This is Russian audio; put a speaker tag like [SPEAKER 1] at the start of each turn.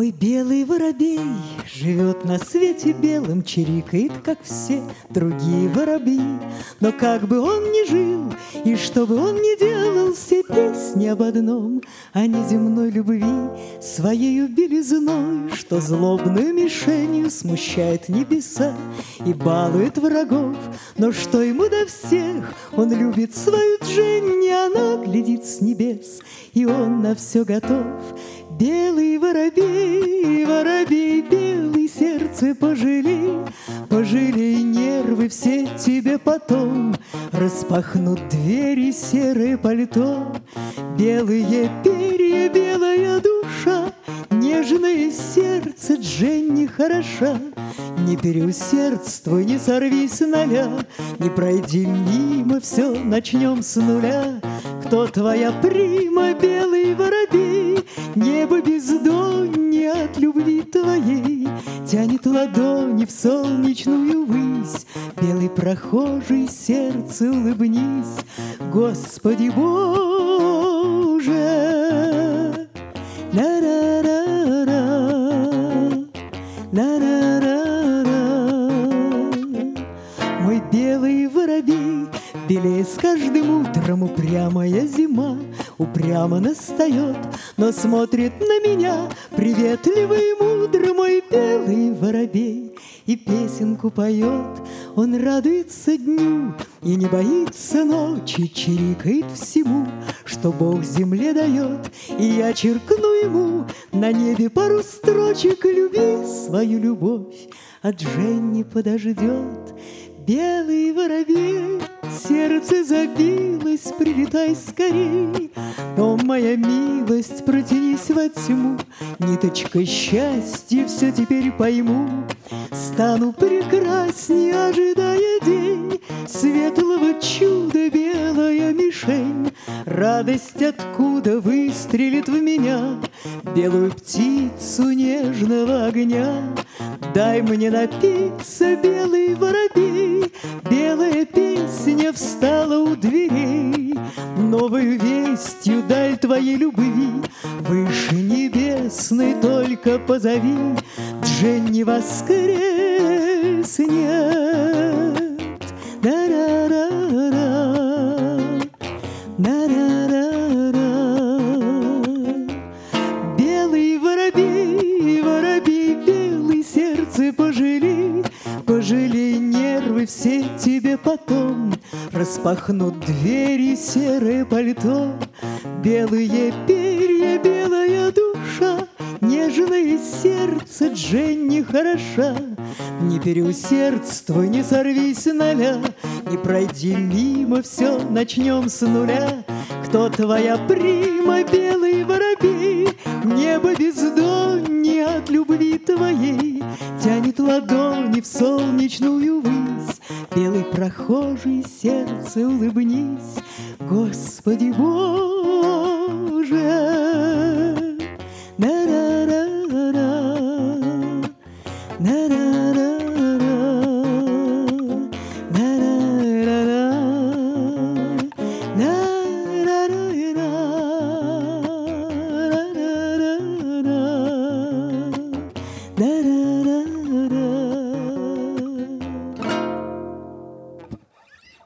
[SPEAKER 1] Мой белый воробей живет на свете белом, чирикает, как все другие воробьи. Но как бы он ни жил, и что бы он ни делал, все песни об одном, о неземной любви, своею белизной, что злобную мишенью смущает небеса и балует врагов. Но что ему до всех? Он любит свою Дженни, она глядит с небес, и он на все готов. Белый воробей, воробей белый, сердце пожалей, пожалей, нервы все тебе потом распахнут двери, серое пальто. Белые перья, белая душа, нежное сердце Дженни хороша. Не переусердствуй, не сорвись с ноля, не пройди мимо, все начнем с нуля. Кто твоя прима, белый воробей? Небо бездоннее от любви твоей тянет ладони в солнечную высь. Белый прохожий, сердце улыбнись, Господи Боже. На-ра-ра-ра, на-ра-ра-ра. Мой белый воробей белее с каждым утром, упрямая зима упрямо настает, но смотрит на меня приветливо и мудро мой белый воробей и песенку поет. Он радуется дню и не боится ночи, чирикает всему, что Бог земле дает. И я черкну ему на небе пару строчек: люби свою любовь, а Дженни подождет. Белый воробей, сердце забилось, прилетай скорей. О, моя милость, протянись во тьму, ниточка счастья, все теперь пойму. Стану прекрасней, ожидая день светлого чуда, белая мишень. Радость откуда выстрелит в меня, белую птицу нежного огня. Дай мне напиться, белый воробей, белая песня встала у дверей. Новую вестью даль твоей любви, выше небесной только позови. Дженни воскреснет. На-ра-ра-ра, на-ра-ра-ра. Белый воробей, воробей белый, сердце пожалей, пожалей, нервы все тебе потом распахнут двери, серое пальто. Белые перья, белая душа, нежное сердце Дженни хороша. Не переусердствуй, не сорвись с ноля, не пройди мимо, все начнем с нуля. Кто твоя прима, белый воробей? Небо бездоннее от любви твоей тянет ладони в солнечную высь. Белый прохожий, сердце улыбнись, Господи Боже.